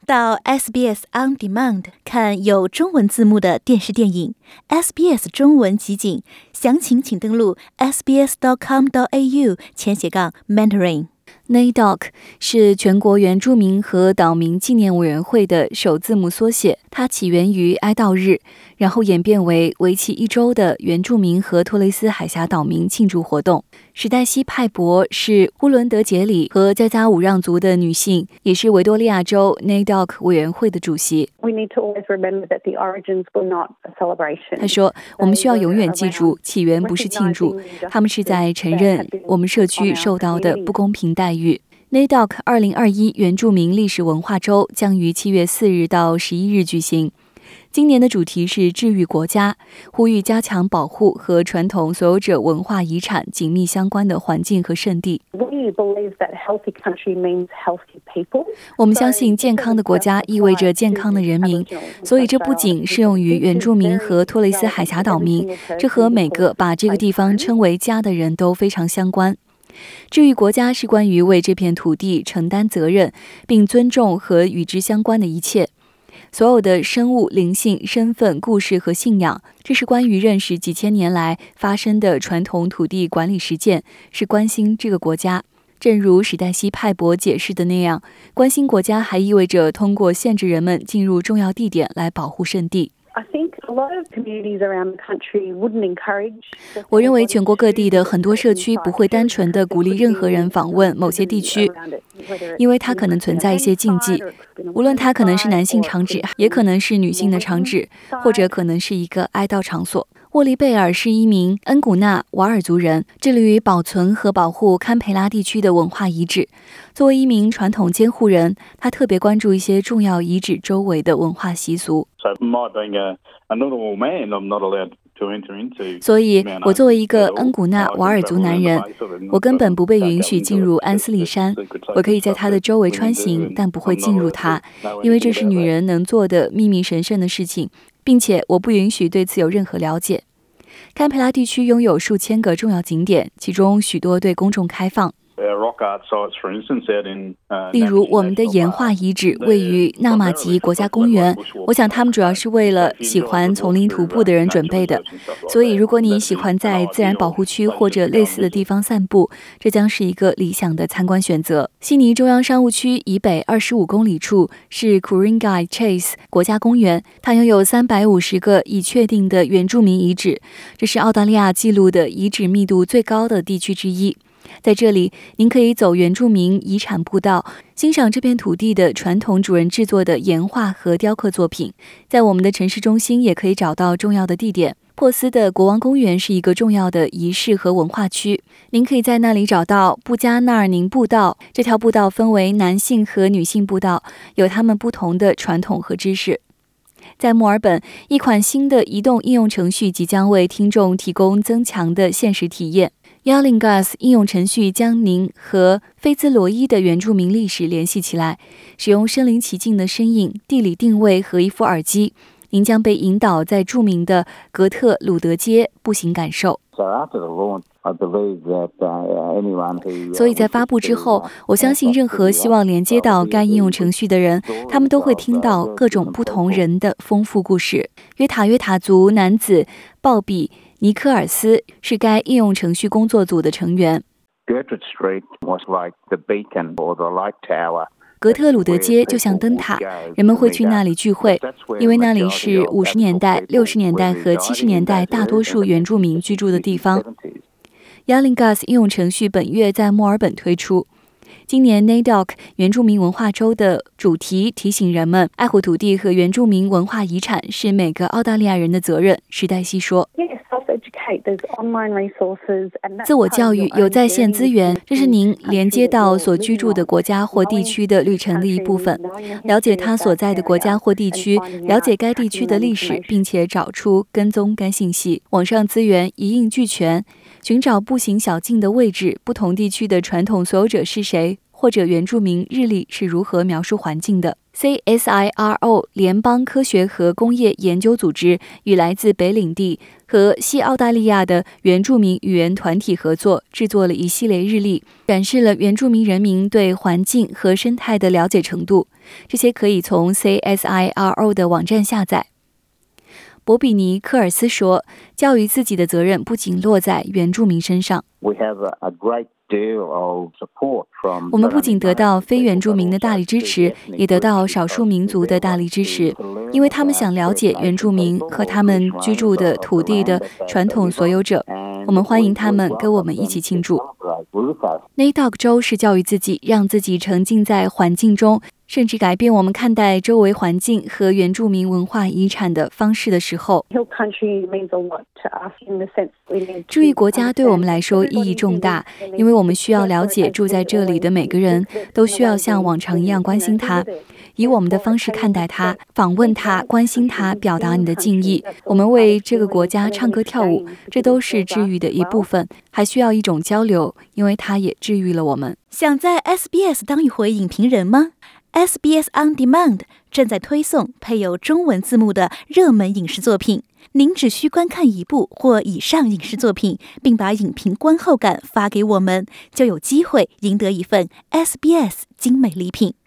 到 SBS On Demand 看有中文字幕的电视电影 SBS 中文集锦，详情请登录 sbs.com.au/Mandarin。NAIDOC 是全国原住民和岛民纪念委员会的首字母缩写，它起源于哀悼日，然后演变为为期1周的原住民和托雷斯海峡岛民庆祝活动。史黛西·派博是乌伦德杰里和加加武让族的女性，也是维多利亚州 NAIDOC 委员会的主席。她说，我们需要永远记住，起源不是庆祝，他们是在承认我们社区受到的不公平待遇。NAIDOC 2021原住民历史文化周将于7月4日到11日举行。今年的主题是治愈国家，呼吁加强保护和传统所有者文化遗产紧密相关的环境和圣地。我们相信健康的国家意味着健康的人民，所以这不仅适用于原住民和托雷斯海峡岛民，这和每个把这个地方称为家的人都非常相关。治愈国家是关于为这片土地承担责任，并尊重和与之相关的一切。所有的生物、灵性、身份、故事和信仰，这是关于认识几千年来发生的传统土地管理实践，是关心这个国家。正如史黛西·派博解释的那样，关心国家还意味着通过限制人们进入重要地点来保护圣地。我认为全国各地的很多社区不会单纯地鼓励任何人访问某些地区，因为它可能存在一些禁忌，无论它可能是男性场址，也可能是女性的场址，或者可能是一个哀悼场所。沃利贝尔是一名恩古纳瓦尔族人，致力于保存和保护堪培拉地区的文化遗址。作为一名传统监护人，他特别关注一些重要遗址周围的文化习俗。所以我作为一个恩古纳瓦尔族男人，我根本不被允许进入安斯里山。我可以在它的周围穿行，但不会进入它，因为这是女人能做的秘密神圣的事情，并且我不允许对此有任何了解。堪培拉地区拥有数千个重要景点，其中许多对公众开放。例如我们的岩画遗址位于纳马吉国家公园，我想他们主要是为了喜欢丛林徒步的人准备的，所以如果你喜欢在自然保护区或者类似的地方散步，这将是一个理想的参观选择。悉尼中央商务区以北25公里处是 Ku-ring-gai Chase 国家公园，它拥有350个已确定的原住民遗址，这是澳大利亚记录的遗址密度最高的地区之一。在这里，您可以走原住民遗产步道，欣赏这片土地的传统主人制作的岩画和雕刻作品。在我们的城市中心也可以找到重要的地点。珀斯的国王公园是一个重要的仪式和文化区，您可以在那里找到布加纳尔宁步道。这条步道分为男性和女性步道，有他们不同的传统和知识。在墨尔本，一款新的移动应用程序即将为听众提供增强的现实体验。Yalingas 应用程序将您和菲兹罗伊的原住民历史联系起来，使用身临其境的声音、地理定位和一副耳机，您将被引导在著名的格特鲁德街步行感受。所以在发布之后，我相信任何希望连接到该应用程序的人，他们都会听到各种不同人的丰富故事。约塔族男子鲍比·尼科尔斯是该应用程序工作组的成员。格特鲁德街就像灯塔，人们会去那里聚会，因为那里是50年代、60年代和70年代大多数原住民居住的地方。Yalingas 应用程序本月在墨尔本推出。今年 NAIDOC 原住民文化周的主题提醒人们，爱护土地和原住民文化遗产是每个澳大利亚人的责任。史黛西说，自我教育有在线资源，这是您连接到所居住的国家或地区的旅程的一部分。了解他所在的国家或地区，了解该地区的历史，并且找出跟踪该信息。网上资源一应俱全，寻找步行小径的位置，不同地区的传统所有者是谁，或者原住民日历是如何描述环境的。 CSIRO 联邦科学和工业研究组织与来自北领地和西澳大利亚的原住民语言团体合作，制作了一系列日历，展示了原住民人民对环境和生态的了解程度。这些可以从 CSIRO 的网站下载。博比尼·科尔斯说，教育自己的责任不仅落在原住民身上。我们不仅得到非原住民的大力支持，也得到少数民族的大力支持，因为他们想了解原住民和他们居住的土地的传统所有者。我们欢迎他们跟我们一起庆祝。Naytok 州是教育自己，让自己沉浸在环境中，甚至改变我们看待周围环境和原住民文化遗产的方式的时候。注意国家对我们来说意义重大，因为我们需要了解住在这里的每个人，都需要像往常一样关心他，以我们的方式看待他，访问他，关心他，表达你的敬意。我们为这个国家唱歌跳舞，这都是治愈的一部分，还需要一种交流，因为它也治愈了我们。 想在 SBS 当一回影评人吗？ SBS On Demand 正在推送配有中文字幕的热门影视作品，您只需观看一部或以上影视作品，并把影评观后感发给我们，就有机会赢得一份 SBS 精美礼品。